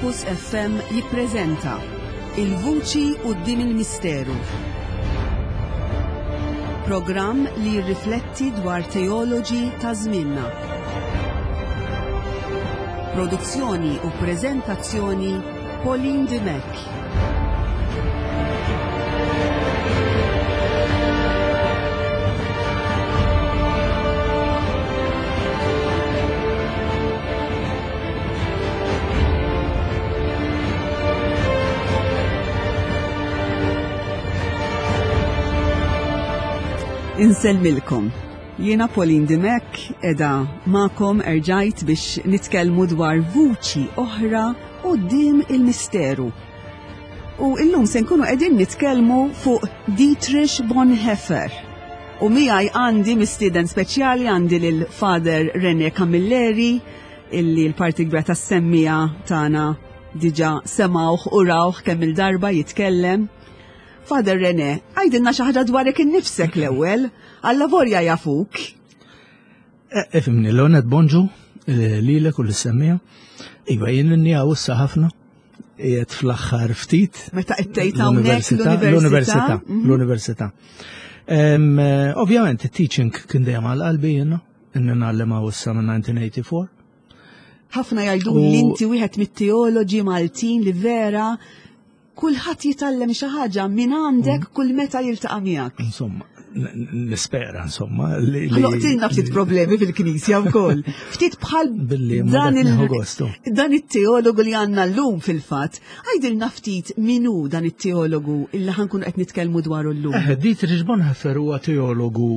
Focus FM jippreżenta Il-Vuċi quddiem il-Misteru. Programm li jirrifletti dwar teoloġi ta' żmienna. Produzzjoni u preżentazzjoni Pauline Dimek. Insellmilkom. Jiena Pauline Dimek edha ma'kom erġajt biex nitkellmu dwar vuċi oħra quddiem il-misteru. U illum se nkunu qegħdin nitkellmu fuq Dietrich Bonhoeffer. U miegħi għandi mistieden speċjali għandi lil Father René Camilleri illi l-parti kbira tas-semmija tagħna diġà semgħuh u rawh kemm il-darba jitkellem. Father René, għajdilna xi ħaġa dwarek innifsek l-ewwel, għall-lavorja jafuk. Efimni l-onet bonġu, lilek u l-semmija, iva jien n-nija ussa ħafna, jiet fl-axħar ftit. Meta qed hawnhekk l-università. Ovvjament, il-teaching kien dejjem għal-qalbi jiena, n-nallema ussa minn 1984. ħafna jgħidu l-inti wieħed mit-teoloġi Maltin li vera kulħadd jitallem xi ħaġa minn għandek kull meta jiltaqa' miegħek. Insomma, nispera insomma. Ħloqtilna ftit problemi fil-Knisja wkoll. Ftit bħal dan it-teologu li għandna llum fil-fatt. Għajdilna ftit minhu dan it-teologu illi ħankun qed nitkellmu dwaru llum. Dietrich Bonhoeffer huwa teologu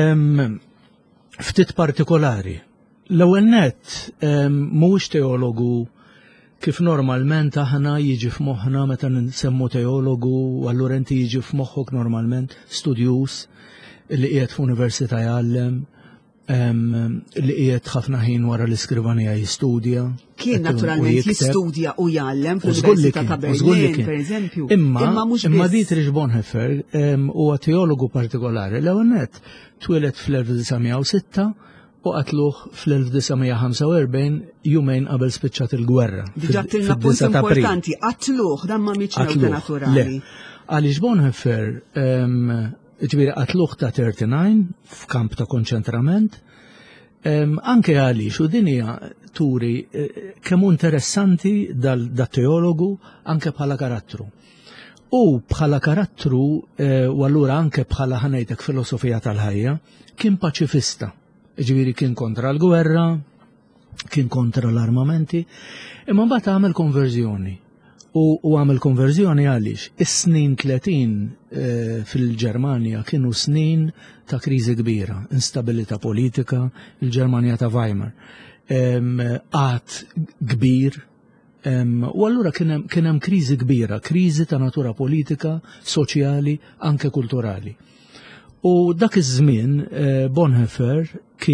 ftit partikolari. L-ewwel nett mhuwiex teologu kif normalment aħna jiġi f'moħħna meta nsemmu teologu, allura inti jiġi f'moħħok normalment studjus li qiegħed f'università jgħallem, li qiegħed ħafna ħin wara l-iskrivanija jistudja. Kien naturalment jistudja u jgħallem fl-Università ta' Berlin, pereżempju. Imma Dietrich Bonhoeffer huwa teologu partikolari. L-ewwel nett twieled fl-1906 u qatluh fl-1945 jumejn qabel spiċċat il-gwerra. Diġà tilna punt importanti, qatluh dan ma mitx mewta naturali. Għaliex Bonhoeffer ġifieri qatluh ta' 39 f'kamp ta' konċentrament, anke għaliex u din hija turi kemm interessanti dat-teologu anke bħala karattru. U bħala karattru u allura anke bħala ħanejtek filosofija tal-ħajja kien paċifista. Ġifieri kien kontra l-gwerra, kien kontra l-armamenti, imma mbagħad għamel konverżjoni. U għamel konverżjoni għaliex is-snin 30 fil-Ġermanja kienu snin ta' kriżi kbira, instabilità politika, il-Ġermanja ta' Weimar, qatt kbir, u allura kien hemm kriżi kbira, kriżi ta' natura politika, soċjali, anke kulturali. U dak iż-żmien Bonhoeffer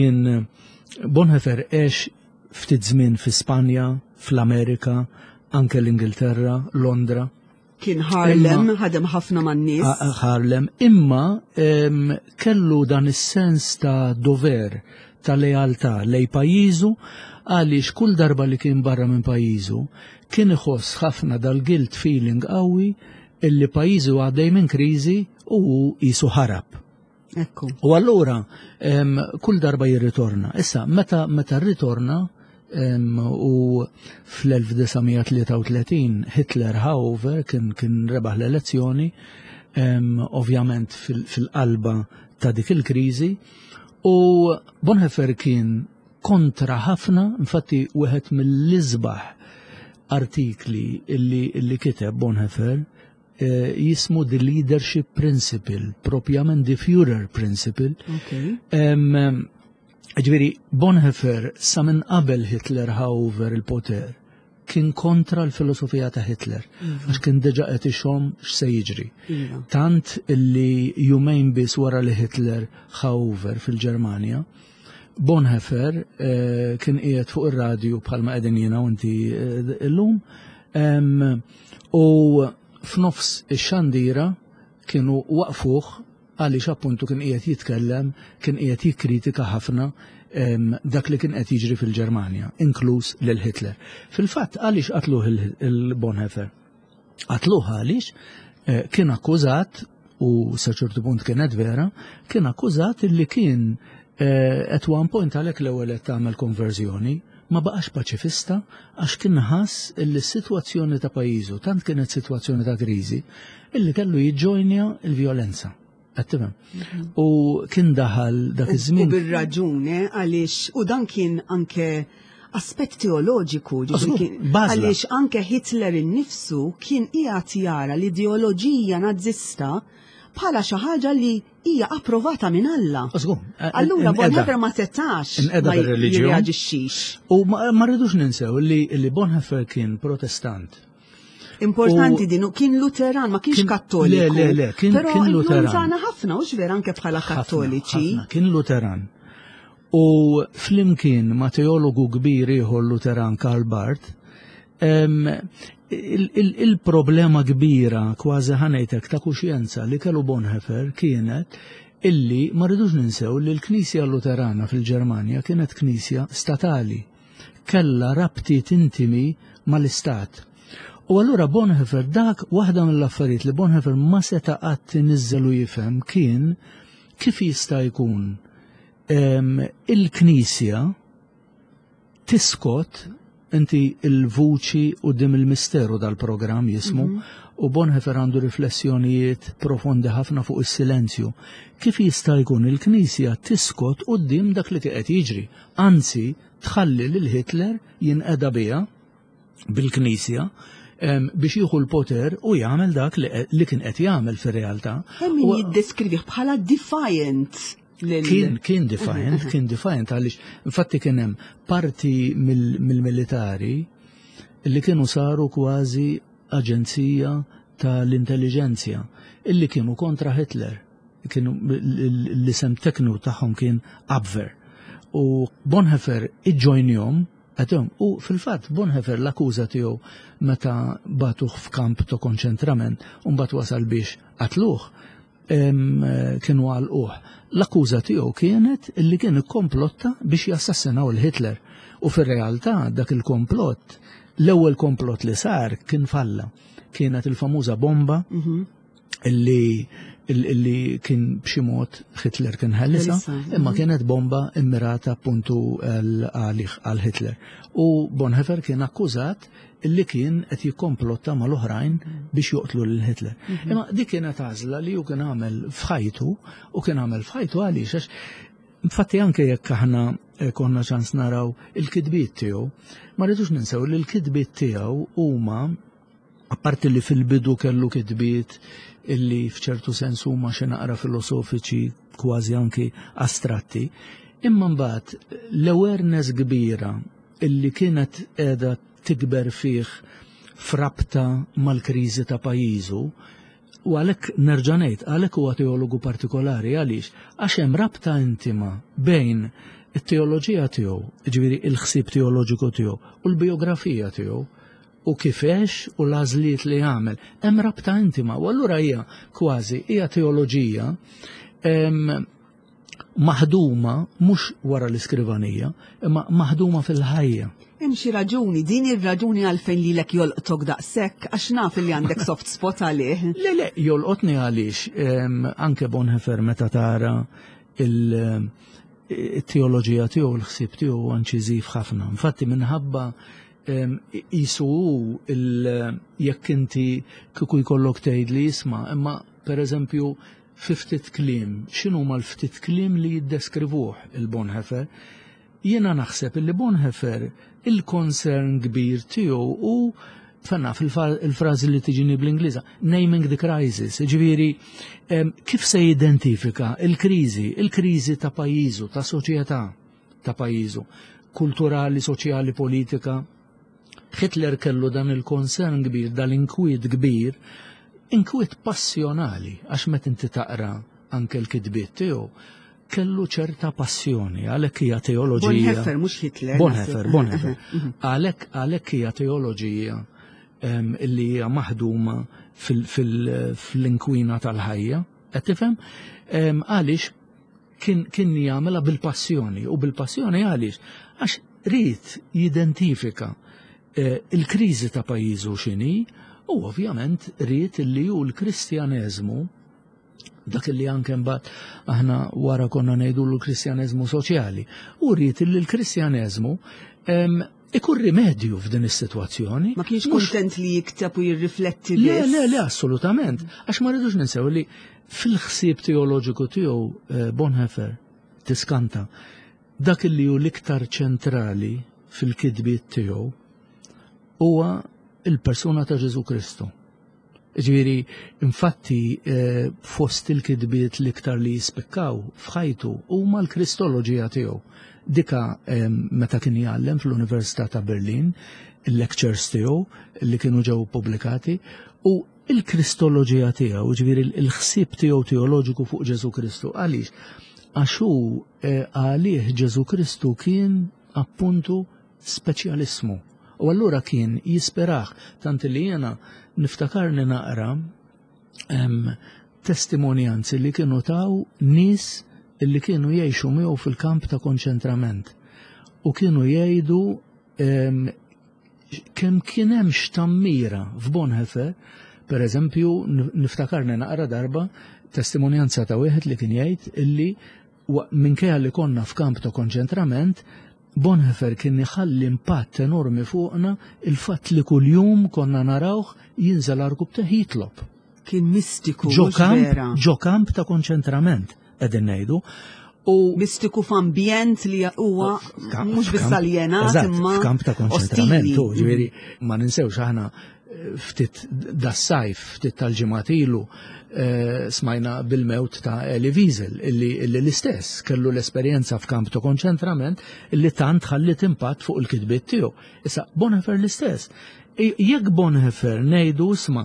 għex ftit żmien fi Spanja, fl-Amerika, anke l-Ingilterra, Londra. Kien Harlem, ħadem ħafna man-nies. Harlem, imma kellu dan is-sens ta' dover, ta' lealtà lej pajjiżu għaliex kull darba li kien barra minn pajjiżu kien iħoss ħafna dal-guilt feeling qawwi illi pajjiżu għaddej minn kriżi u qisu ħarab. Ekku. U allura kull darba jirritorna. Issa, meta rritorna u fl-1933 Hitler ħawver kien rebaħ l-elezzjoni, ovvjament fil-qalba ta' dik il-kriżi, u Bonhoeffer kien kontra ħafna, infatti wieħed mill-isbaħ artikli illi kiteb Bonhoeffer jismu the leadership principle, propjament the Führer principle. Ġifieri Bonhoeffer sa minn qabel Hitler ħawver il-poter kien kontra l-filosofija ta' Hitler, għax kien diġà qed ixhom x'se jiġri. Tant illi jumejn biss wara li Hitler ħawver fil-Ġermanja, Bonhoeffer kien qiegħed fuq ir-radju bħalma qegħdin jiena u inti llum, u f'nofs ix-xandira kienu waqfuh għaliex appuntu kien qiegħed jitkellem, kien qiegħed jikkritika ħafna dak li kien qed jiġri fil-Ġermanja, inkluż lil Hitler. Fil-fatt għaliex qatluh il-Bonhoeffer? Qatluh għaliex kien akkużat, u sa ċertu punt kienet vera, kien akkużat li kien at one point għalhekk l-ewwel qed tagħmel konverżjoni, ma baqax paċifista għax kien ħass li s-sitwazzjoni ta' pajjiżu tant kienet sitwazzjoni ta' kriżi illi kellu jiġġojnja l-vjolenza. Għattimem. U kien daħal dak iż-żmien. U bil-raġuni għaliex, u dan kien anke aspett teoloġiku, għaliex anke Hitler innifsu kien qiegħed jara l-ideoloġija nazzista bħala xi ħaġa li hija approvata minn Alla. Allura Bonhoeffer ma setax ma jirreaġixxix. U ma rridux ninsew li Bonhoeffer kien Protestant. Importanti din, kien Luteran, ma kienx Kattoliku. Le, kien Luteran. Però ħafna u x'vera anke bħala Kattoliċi. Kien Luteran. U flimkien ma teologu kbir ieħor Luteran Karl Barth, il-problema kbira kważi ħanejtek ta' kuxjenza li kellu Bonhoeffer kienet illi ma rridux ninsew li l-Knisja Luterana fil-Ġermanja kienet knisja statali. Kella rabtiet intimi mal-istat. U allura Bonhoeffer dak waħda mill-affarijiet li Bonhoeffer ma seta' qatt iniżżel u jifhem kien kif jista' jkun il-Knisja tiskot inti il-vuċi u dim il-misteru dal-programm jismu u Bonhoeffer għandu riflessjonijiet profondi ħafna fuq is-silenzju. Kif jista' jkun il-Knisja tiskot u dim dak li qed jiġri, anzi tħalli lil Hitler jinqeda biha bil-Knisja biex jieħu l-poter u jagħmel dak li kien qed jagħmel fir-realtà. Hemm jiddeskrivih bħala defiant. Kien defiant għaliex infatti kien hemm parti mill-militari li kienu saru kważi aġenzija tal-intelligenzja illi kienu kontra Hitler. Kienu l-isem teknu tagħhom kien Abwehr. U Bonhoeffer iġġojnjom u fil-fatt Bonhoeffer l-akkuża tiegħu meta batuh f'kamp ta' konċentrament u mbagħad wasal biex qatluh kienu għalquh. L-akkuża tiegħu kienet illi kien ikkomplotta biex jassassinaw il-Hitler. U fir-realtà dak il-komplott, l-ewwel komplott li sar kien falla. Kienet il-famuża bomba illi kien b'xi mod Hitler kien ħellisa, imma kienet bomba immirata appuntu għal Hitler. U Bonhoeffer kien akkużat illi kien qed jikkomplotta mal-oħrajn biex joqtlu lil Hitler. Imma dik kienet għażla li hu kien għamel f'ħajtu u kien għamel f'ħajtu għaliex għax infatti anke jekk aħna konna ċans naraw il-kidbiet tiegħu, ma rridux ninsew li l-kidbiet tiegħu huma apparti li fil-bidu kellu kidbiet illi f'ċertu sens huma xi naqra filosofiċi kważi anki astratti, imma mbagħad l-awareness kbira illi kienet qiegħda tikber fih frabta mal-kriżi ta' pajjiżu u għalhekk nerġa' ngħid għalhekk huwa teologu partikolari għaliex għax hemm rabta intima bejn it-teoloġija tiegħu, ġifieri il-ħsieb teoloġiku tiegħu u l-biografija tiegħu u kifex u l-għażliet li jagħmel. Hemm rabta intima u allura hija kważi hija teoloġija maħduma mhux wara l-iskrivanija, imma maħduma fil-ħajja. Hemm xi raġuni, din ir-raġuni għalfejn lilek jolqtok daqshekk għax naf li għandek soft spot għalih. Le, jolqotni għaliex anke Bonhoeffer meta tara il-teoloġija tiegħu l-ħsieb tiegħu inċiżiv ħafna. Infatti minħabba jisu jekk inti kieku jkollok tgħid li jisma' imma pereżempju fi ftit kliem, x'inhu huma l-ftit kliem li jiddeskrivuh il-Bonhoeffer, jiena naħseb li Bonhoeffer il-konsern kbir tiegħu u fanna fil-frażi li tiġini bl-Ingliża, naming the crisis, ġifieri kif se jidentifika il-kriżi ta' pajjiżu, ta' soċjetà ta' pajjiżu, kulturali, soċjali, politika. Hitler kellu dan il-konsern kbir, dal-inkwiet kbir, inkwiet passjonali, għax meta inti taqra anke l-kitbiet tiegħu, kellu ċerta passjoni, għalhekk hija teoloġija. Bonhoeffer mhux Hitler. Bonhoeffer. Għalhekk hija teoloġija li hija maħduma fil-inkwina tal-ħajja, Qed tifhem? Għaliex kien jagħmilha bil-passjoni, u bil-passjoni għaliex għax rid jidentifika il-kriżi ta' pajjiżu x'inhi, u ovvjament rid li hu l-Kristjaneżmu dak li anke mbagħad aħna wara konna ngħidu l-Kristjaneżmu soċjali, u rrid li l-Kristjaneżmu ikun rimedju f'din is-sitwazzjoni. Ma kienx kuntent li jikteb u jirrifletti biss. Le, assolutament. Għax ma rridux ninsew li fil-ħsieb teoloġiku tiegħu Bonhoeffer tiskanta dak li hu l-iktar ċentrali fil-kitbiet tiegħu huwa il-persuna ta' Ġesu Kristu. Ġifieri, infatti fost il-kitbiet l-iktar li jispikkaw f'ħajtu huma l-Kristoloġija tiegħu. Dika meta kien jgħallem fl-Università ta' Berlin, il-lectures tiegħu li kienu ġew pubblikati, u il-Kristoloġija tiegħu, ġifieri il-ħsieb tiegħu teoloġiku fuq Ġesu Kristu. Għaliex? Għax hu għalih Ġesu Kristu kien appuntu speċjalismu. U allura kien jisperaħ tant li jiena niftakarni naqra testimonjanzi li kienu taw nies illi kienu jgħixu miegħu fil-kamp ta' konċentrament u kienu jgħidu kemm kien hemm xtammira f'Bonhoeffer, pereżempju niftakarni naqra darba testimonjanza ta' wieħed li kien jgħid illi minkejja li konna f'kamp ta' konċentrament, Bonhoeffer kien iħalli impatt enormi fuqna il-fatt li kuljum konna narawh jinżel arkub ta' jitlob. Kien mistiku vera. Ġo kamp ta' konċentrament qegħdin ngħidu. Mistiku f'ambjent li huwa mhux biss aljenat imma f'kamp ta' konċentrament. Ġifieri ma ninsewx aħna ftit das-sajf, ftit tal-ġimgħat ilu smajna bil-mewt ta' Elie Wiesel illi l-istess kellu l-esperjenza f'kamp ta' konċentrament illi tant ħallit impatt fuq il-kitbiet tiegħu. Issa Bonhoeffer l-istess. Jekk Bonhoeffer ngħidu isma'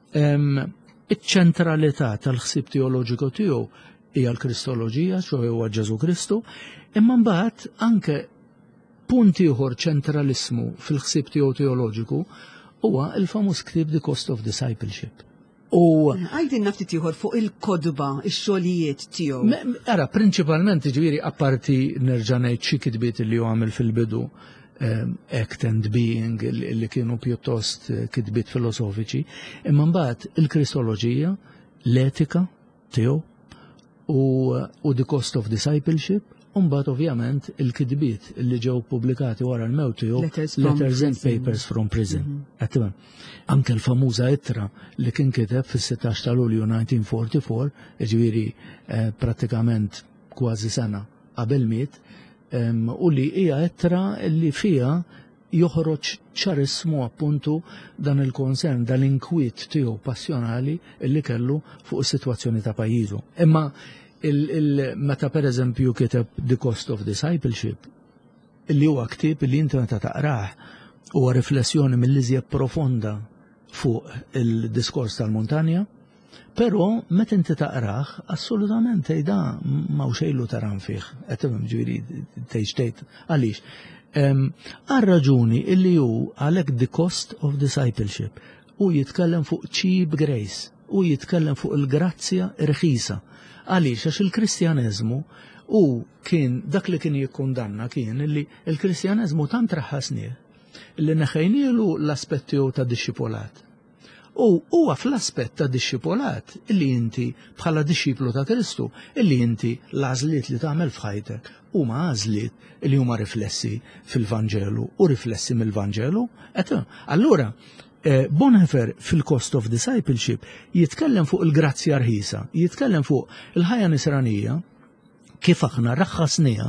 iċ-ċentralità tal-ħsieb teoloġiku tiegħu hija l-Kristoloġija, xogħol huwa Ġesu Kristu, imma mbagħad anke punt ieħor ċentralismu fil-ħsieb tiegħu teoloġiku huwa l-famuż ktieb The Cost of Discipleship. Għajdin naftit ieħor fuq il-kodba, ix-xogħlijiet tiegħu. Ara, prinċipalment ġifieri apparti nerġa' ngħid xi kitbiet li hu għamel fil-bidu Act and Being li kienu pjuttost kitbiet filosofiċi, imma mbagħad il-Kristoloġija, l-etika tiegħu u The Cost of Discipleship, u mbagħad ovvjament il-kitbiet li ġew pubblikati wara l-mewt tiegħu, Letters and Papers from Prison. Anke l-famuża ittra li kien kiteb fis-16 ta' Lulju 1944, ġifieri prattikament kważi sena qabel miet, u li hija ittra li fiha joħroġ ċarismu appuntu dan il-konsern, dan l-inkwiet tiegħu passjonali li kellu fuq is-sitwazzjoni ta' pajjiżu. Imma meta pereżempju kiteb The Cost of Discipleship, li huwa ktieb li inti meta taqrah huwa riflessjoni mill-iżjed profonda fuq il-diskors tal-Montanja, però meta inti taqrah assolutament tgħidha ma xejlu taran fih, qed ġifieri tgħid għaliex. Għal raġuni illi hu għalhekk The Cost of Discipleship u jitkellem fuq cheap grace u jitkellem fuq il-grazzja rħisa. Għaliex għax il-Kristjaneżmu u kien dak li kien jikkundanna kien illi il-Kristjaneżmu tant raħħasnieh illi neħejnielu l-aspett tiegħu ta' dixxipolat. U huwa fl-aspett ta' dixxipolat illi inti bħala dixxiplu ta' Kristu illi inti l-għażliet li tagħmel f'ħajtek huma għażliet li huma riflessi fil-Vanġelu u riflessi mill-Vanġelu. Allura Bonhoeffer fil-Cost of Discipleship jitkellem fuq il-grazzja rħisa, jitkellem fuq il-ħajja nisranija kif aħna raħħasnija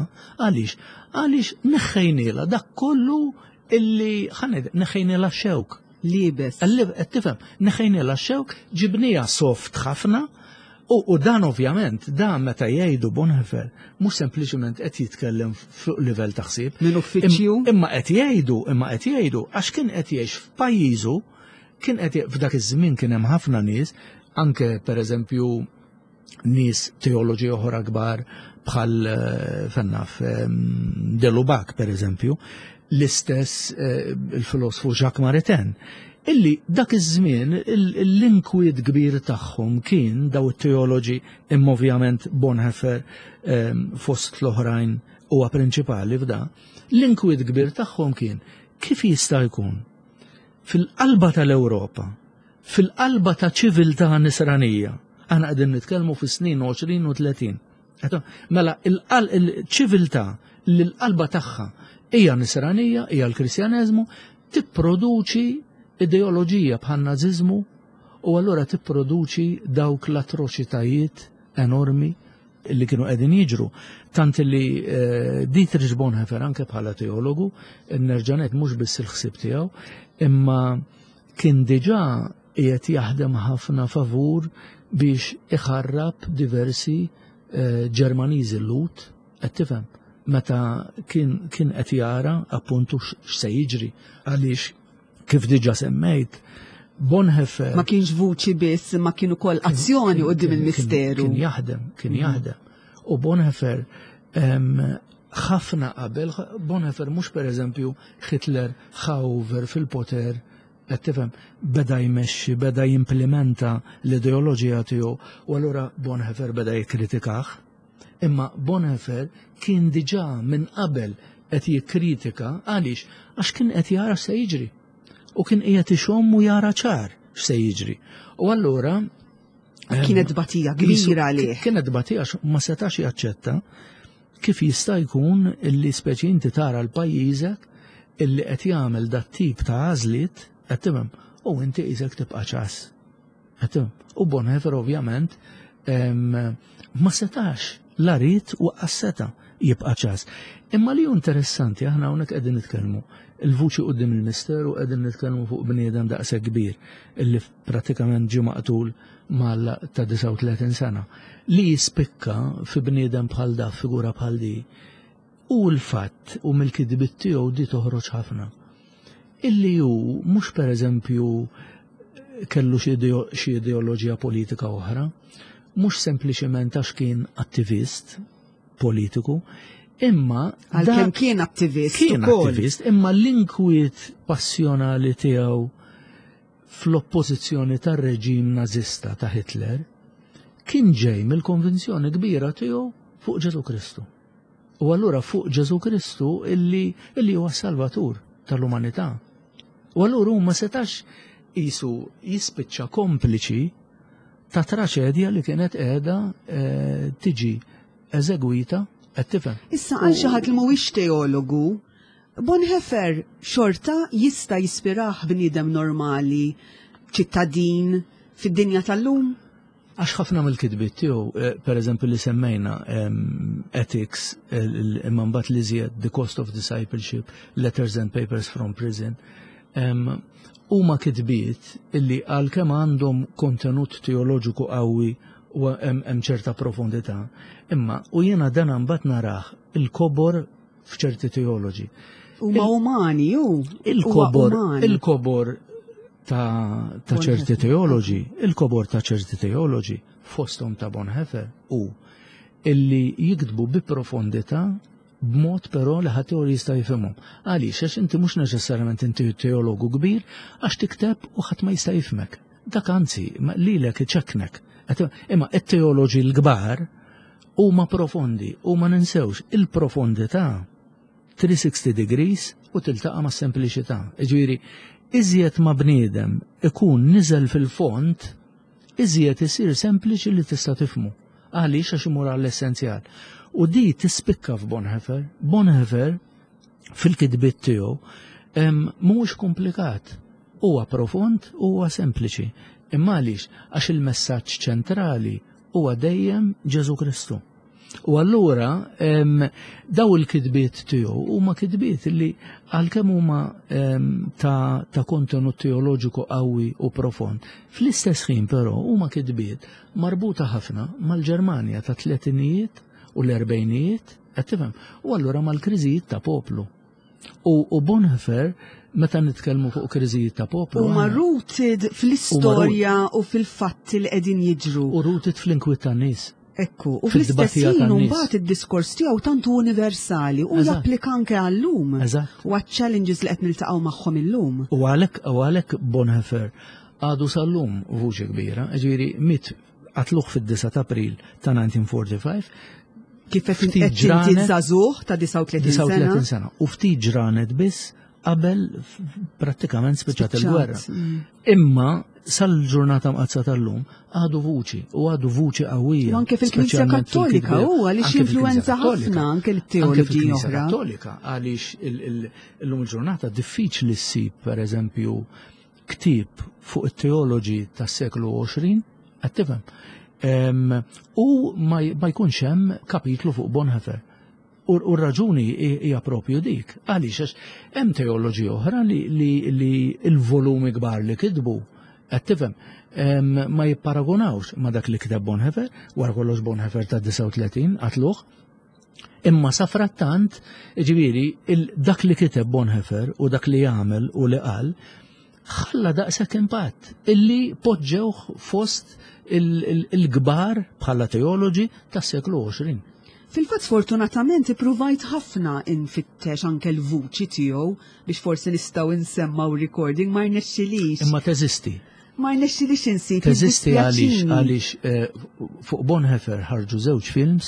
għaliex neħħejniela dak kollu illi neħħejniela x-xewk. Libes. Tifhem, neħħejniela x-xewk, ġibnija soft ħafna. U dan ovvjament, dan meta jgħidu Bonhoeffer, mhux sempliċement qed jitkellem fuq livell ta' ħsieb. Minn uffiċċju. Imma qed jgħidu għax kien qed jgħix f'pajjiżu, kien qed f'dak iż-żmien kien hemm ħafna nies, anke pereżempju nies teoloġi oħra kbar bħal fennaf Delubac pereżempju, l-istess il-filosofu Jacques Maritain. illi dak iż-żmien l-inkwiet kbir tagħhom kien daw it-teoloġi imma ovvjament Bonhoeffer fost l-oħrajn huwa prinċipali f'da. L-inkwiet kbir tagħhom kien kif jista' jkun fil-qalba tal-Ewropa, fil-qalba ta' ċiviltà nisranija. Aħna qegħdin nitkellmu fis-snin 20 u 30. Mela il-ċiviltà li l-qalba tagħha hija nisranija, hija l-Kristjaneżmu, tipproduċi ideoloġija bħal naziżmu u allura tipproduċi dawk l-atroċitajiet enormi li kienu qegħdin jiġru. Tant li Dietrich Bonhoeffer anke bħala teologu, nerġanet mhux biss il-ħsieb tiegħu, imma kien diġà qiegħed jaħdem ħafna favur biex iħarrab diversi Ġermaniżi l-lut, qed tifhem, meta kien qed jara appuntu x'se jiġri għaliex kif diġà semmejt Bonhoeffer ma kienx vuċi biss, ma kienu kol azzjoni qudiem il-misteru. Kien jaħdem. U Bonhoeffer ħafna qabel, Bonhoeffer mhux pereżempju Hitler ħawver fil-poter, qed tifhem, beda jmexxi, beda jimplementa l-ideoloġija tiegħu u allura Bonhoeffer beda jikkritikah. Imma Bonhoeffer kien diġà minn qabel qed jikkritika għaliex għax kien qed jara se jiġri. U kien qiegħed ixomm u jara ċar x'se jiġri. U allura kienet batija kbira għalih. Kienet batija ma setax jaċċetta kif jista' jkun illi speċi inti tara l-pajjiżek illi qed jagħmel dat tip ta' għażliet qed tifhem u inti qisek tibqa' ċas. U Bonhoeffer ovvjament ma setax la rid u qasseta jibqa' ċas. Imma li hu interessanti aħna hawnhekk qegħdin nitkellmu il-vuċi qudiem il-misteru qegħdin nitkellmu fuq bniedem daqshekk kbir illi pratikament ġie maqtul mal ta' 39 sena li jispikka fi bniedem bħal da figura bħal di u l-fatt u mill-kidbit tiegħu di toħroġ ħafna illi hu mhux pereżempju kellu xi ideoloġija politika oħra, mhux sempliċement għax kien attivist politiku, imma għalkemm kien attivist, imma l-inkwiet passjonali tiegħu fl-oppożizzjoni tar-reġim nażista ta' Hitler kien ġej mill-konvinzjoni kbira tiegħu fuq Ġesu Kristu. U allura fuq Ġesu Kristu illi huwa salvatur tal-umanità. U allura ma setax qisu jispiċċa kompliċi ta' traċedja li kienet qiegħda tiġi eżegwita. Issa għal xi ħadd li mhuwiex teologu, Bonhoeffer xorta jista' jispirah bniedem normali, ċittadin fid-dinja tal-lum? Għax ħafna mill-kitbiet tiegħu, pereżempju li semmejna Ethics, imma mbagħad li żjed The Cost of Discipleship, Letters and Papers from Prison, huma kitbiet illi għalkemm għandhom kontenut teoloġiku qawwi u hemm ċerta profondità. Imma u jiena dan mbagħad narah il-kobor f'ċerti teoloġi. Huma umani il-kobor ta' ċerti teoloġi, il-kobor ta' ċerti teoloġi fosthom ta' Bonhoeffer u illi jiktbu bi profondità b'mod però li ħadd jista' jifhimhom. Għaliex għax inti mhux neċessarjament inti teologu kbir għax tikteb u ħadd ma jista' jifhmek. Dak anzi lilek iċekknek. Imma it-teoloġi l-kbar huma profondi u ma ninsewx il-profondità 360 degrees u tiltaqa' ma' sempliċità. Ġifieri iżjed ma' bniedem ikun niżel fil-font, iżjed isir sempliċi li tista' tifhmu. Għaliex għax imur għall-essenzjal. U di tispikka f'Bonhoeffer. Bonhoeffer fil-kitbiet tiegħu mhuwiex komplikat. Huwa profond u huwa sempliċi. Imma għaliex għax il-messaġġ ċentrali huwa dejjem Ġesu Kristu. U allura daw il-kitbiet tiegħu huma kitbiet li għalkemm huma ta' kontenut teoloġiku qawwi u profond. Fl-istess ħin però huma kitbiet marbuta ħafna mal-Ġermanja ta' tletinijiet u l-erbejnijiet, qed tifhem, u allura mal-kriżijiet ta' poplu. U Bonhoeffer meta nitkellmu fuq kriżijiet ta' poplu. Huma rooted fl-istorja u fil-fatti li qegħdin jiġru. U rooted fl-inkwiet tan-nies. Ekku, u fid-dibattija fl-istess tan-nies. mbagħad id-diskors tiegħu tantu universali u Eżatt. japplika anke għallum. Eżatt. U għaċ-challenges li qed niltaqgħu magħhom illum. U għalhekk Bonhoeffer għadu sal-lum vuċi kbira, ġifieri mit għatluħ fid-9 ta' April ta' 1945. Kif qed inti żagħżugħ ta' 39 sena. U ftit ġranet biss qabel prattikament spiċċat il-gwerra. Imma sal-ġurnata mqazza tal-lum għadu vuċi u għadu vuċi qawwija. U anke fil-Knisja Kattolika huwa li x'influwenza ħafna anke l-teoloġi oħra. Kattolika għaliex illum il-ġurnata diffiċli ssib pereżempju ktieb fuq it-teoloġi tas-seklu 20 qed tifhem. U ma jkunx hemm kapitlu fuq Bonhoeffer. U r-raġuni hija propju dik. Għaliex għax hemm teoloġi oħra li l-volumi kbar li kitbu qed tifhem ma jipparagunawx ma dak li kiteb Bonhoeffer, wara kollox Bonhoeffer ta' 39 għatluh. Imma sa frattant, ġifieri dak li kiteb Bonhoeffer u dak li jagħmel u li qal ħalla daqshekk impatt illi poġġewh fost il-kbar bħala teoloġi tas-seklu 20. Fil-fatt sfortunatament ippruvajt ħafna infittex anke l-vuċi tiegħu biex forsi nistgħu nsemmaw recording ma rnexxilix. Imma teżisti. Ma rnexxilix insib. Teżisti għaliex fuq Bonhoeffer ħarġu żewġ films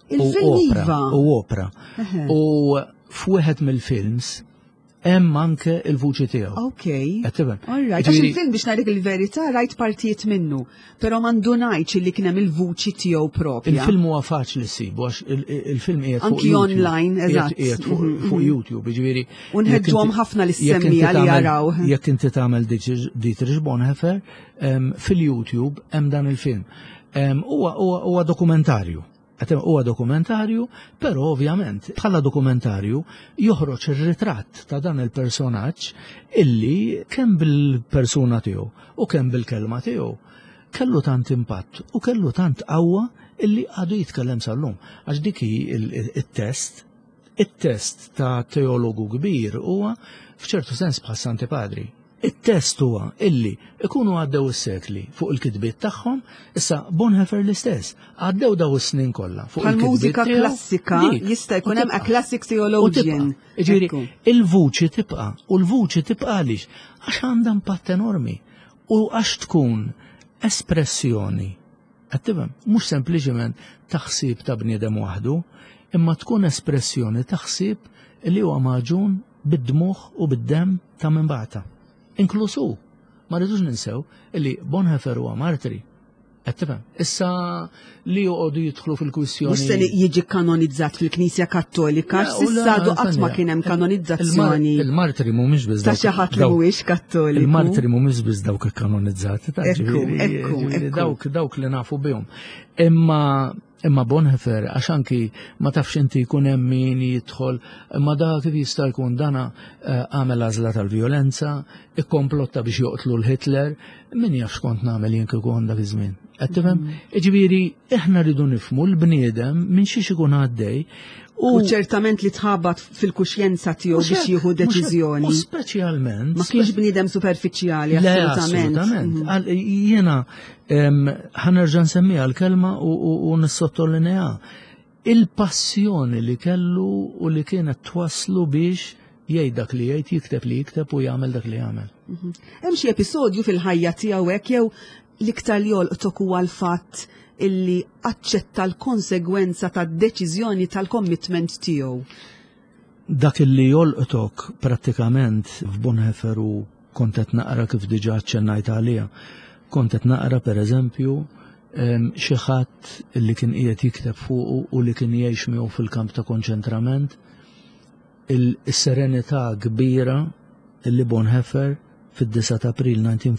u opera. U f'wieħed mill-films hemm anke il-vuċi tiegħu. Okay. Qed Għax il-film biex ngħidik il-verità rajt partijiet minnu, però ma ndunajtx li kien hemm il-vuċi tiegħu propja. Il-film huwa faċli ssibu għax il-film qiegħed fuq anki online, eżatt. Qiegħed fuq YouTube, jiġifieri. U nħeġġuhom ħafna l-semmija li jaraw. Jekk inti tagħmel Dietrich Bonhoeffer fil-YouTube hemm dan il-film. Huwa dokumentarju. Huwa dokumentarju, però ovvjament bħala dokumentarju joħroġ ir-ritratt ta' dan il-personaġġ illi kemm bil-persuna tiegħu u kemm bil-kelma tiegħu kellu tant impatt u kellu tant qawwa illi għadu jitkellem sal-lum. Għax dik it-test ta' teologu kbir huwa f'ċertu sens bħal Santi Padri. it-test huwa illi ikunu għaddew is-sekli fuq il-kitbiet tagħhom, issa Bonhoeffer l-istess, għaddew daw is-snin kollha fuq il-kitbiet mużika klassika jista' jkun hemm a classic theologian. Ġifieri il-vuċi tibqa' u l-vuċi tibqa' għaliex għax għandha impatt enormi u għax tkun espressjoni qed mhux sempliċement taħsib ta' bniedem waħdu, imma tkun espressjoni taħsib li huwa maġun bid-dmuħ u bid-dem ta' min bagħta. Inklusu, ma rridux ninsew illi Bonhoeffer huwa martri. Qed tifhem. Issa li joqogħdu jidħlu fil-kwistjoni. Mhux se jiġi kanonizzat fil-Knisja Kattolika, s'issa għadu qatt ma kien hemm kanonizzazzjoni. Il-martri mhumiex biss ta' xi ħadd li mhuwiex Kattoliku. Il-martri mhumiex biss dawk ikkanonizzati ta' ġifieri dawk li nafu bihom. Imma Bonhoeffer, għax anki ma tafx inti jkun hemm min jidħol, imma da kif jista' jkun dana għamel għażla tal-vjolenza, ikkomplotta biex joqtlu l-Hitler, min jaf x'kont nagħmel jien kieku dak iż-żmien. Qed tifhem? Jiġifieri aħna rridu nifhmu l-bniedem minn xi ikun għaddej. U ċertament li tħabbat fil-kuxjenza tiegħu biex jieħu deċiżjoni. U speċjalment. Ma kienx bniedem superfiċjali, assolutament. Jiena ħanerġa' nsemmiha l-kelma u nissottolinea. Il-passjoni li kellu u li kienet twasslu biex jgħid dak li jgħid, jikteb li jikteb u jagħmel dak li jagħmel. Hemm xi episodju fil-ħajja tiegħu hekk jew l-iktar li jolqtok huwa l-fatt illi aċċetta l-konsegwenza tad-deċiżjoni tal-commitment tiegħu. Dak illi jolqtok prattikament f'Bonhoeffer u kont qed naqra kif diġà aċċennajt għaliha. Kont qed naqra pereżempju xi ħadd li kien qiegħed jikteb fuqu u li kien jgħix miegħu fil-kamp ta' konċentrament, is-serenità kbira illi Bonhoeffer fid-9 ta' April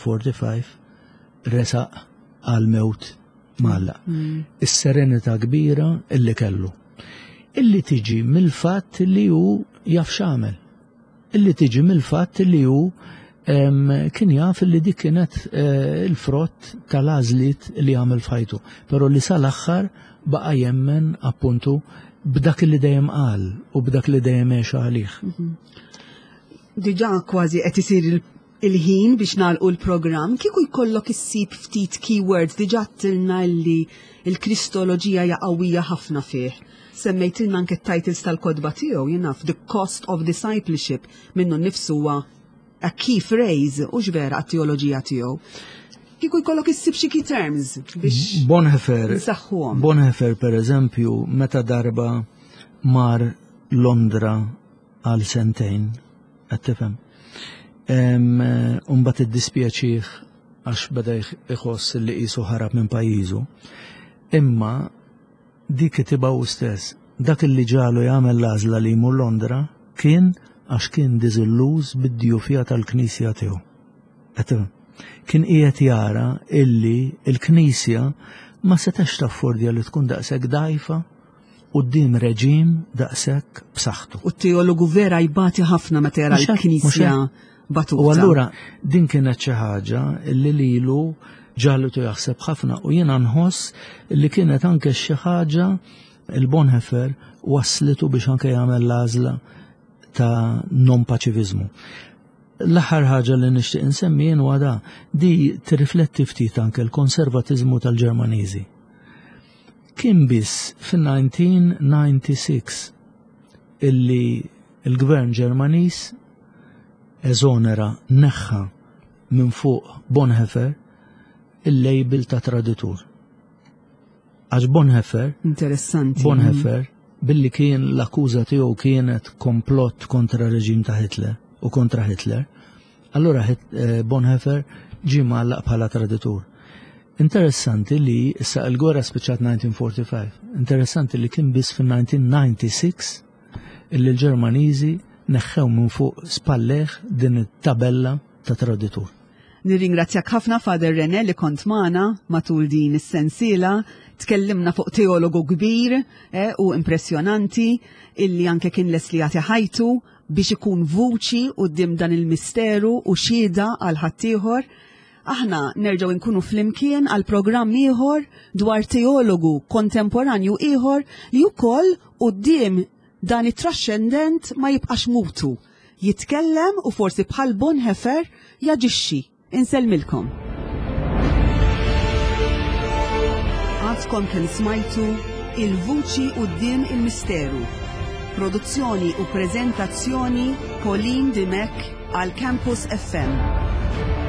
1945 resaq għal mewt Malla. Is-serenità kbira illi kellu. Illi tiġi mill-fatt li hu jaf x'għamel. Illi tiġi mill-fatt li hu kien jaf li dik kienet il-frott tal-għażliet li jagħmel f'ħajtu. Però li sal-aħħar baqa' jemmen appuntu b'dak li dejjem qal u b'dak li dejjem għexa għalih. Diġà kważi qed isir il-ħin biex nagħlqu l-programm, kieku jkollok issib ftit keywords diġà tilna li l-kristoloġija hija qawwija ħafna fih. Semmejtilna anke t-titles tal-kodba tiegħu jinaf The Cost of Discipleship minnu nnifsu huwa a key phrase u x'vera għat-teoloġija tiegħu. Kieku jkollok issib xi key terms biex nsaħħuhom. Bonhoeffer pereżempju meta darba mar Londra għal sentejn, qed tifhem. Mbagħad iddispjaċih għax beda iħoss li qisu ħarab minn pajjiżu. Imma dik kitibha hu stess. Dak li ġalu jagħmel l-għażla li jmur Londra kien għax kien diżilluż bid-djufija tal-Knisja tiegħu. Kien qiegħed jara illi l-Knisja ma setax taffordja li tkun daqshekk dgħajfa quddiem reġim daqshekk b'saħħtu. U t-teologu vera jbati ħafna meta jara l-Knisja batuta. U allura din kienet xi ħaġa li lilu ġallutu jaħseb ħafna u jiena nħoss li kienet anke xi ħaġa il-Bonhoeffer wasslitu biex anke jagħmel l-għażla ta' non-paċifiżmu. L-aħħar ħaġa li nixtieq insemmi jien huwa da di tirrifletti ftit anke l-konservatiżmu tal-Ġermaniżi. Kien biss fin-1996 illi l-Gvern Ġermaniż eżonera neħħa minn fuq Bonhoeffer il-label ta' traditur. Għax Bonhoeffer, interessanti. Bonhoeffer, billi kien l-akkuża tiegħu kienet komplott kontra reġim ta' Hitler u kontra Hitler, allura Bonhoeffer ġie mgħallaq bħala traditur. Interessanti li issa l-gwerra spiċċat 1945. Interessanti li kien biss fin-1996 illi l-Ġermaniżi neħħew minn fuq spalleħ din it-tabella ta' traditur. Nirringrazzjak ħafna Fader René li kont magħna matul din is-sensiela, tkellimna fuq teologu kbir u impressjonanti illi anke kien les li jagħti ħajtu biex ikun vuċi quddiem dan il-misteru u xhieda għal ħaddieħor. Aħna nerġgħu nkunu flimkien għal programm ieħor dwar teologu kontemporanju ieħor li wkoll quddiem dan it-trascendent ma jibqax mutu. Jitkellem u forsi bħal Bonhoeffer jaġixxi. Insellmilkom. Għadkom kien smajtu il-vuċi quddiem il-misteru. Produzzjoni u preżentazzjoni Pauline Dimek għal Campus FM.